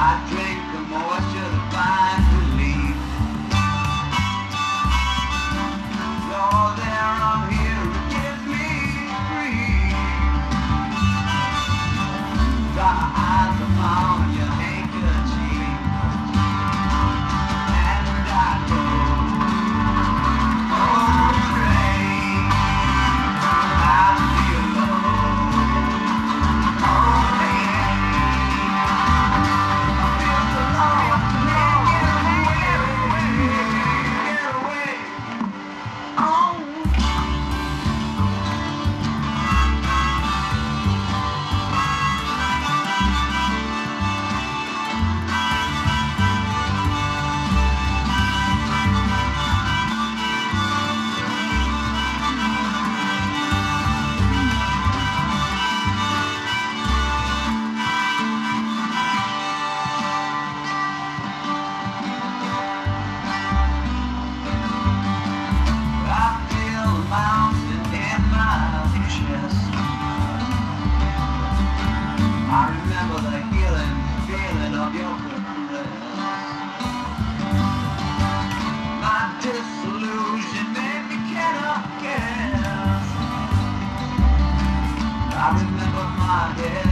I drink the moisture to find relief. You're there, I'm here to get me free. Dry eyes upon your handkerchief, and I go on the train. I feel low, oh man. I feel so low, get away. Oh. I feel a mountain in my chest. I remember the healing feeling of your caress. My disillusion made me cannot guess. I remember my head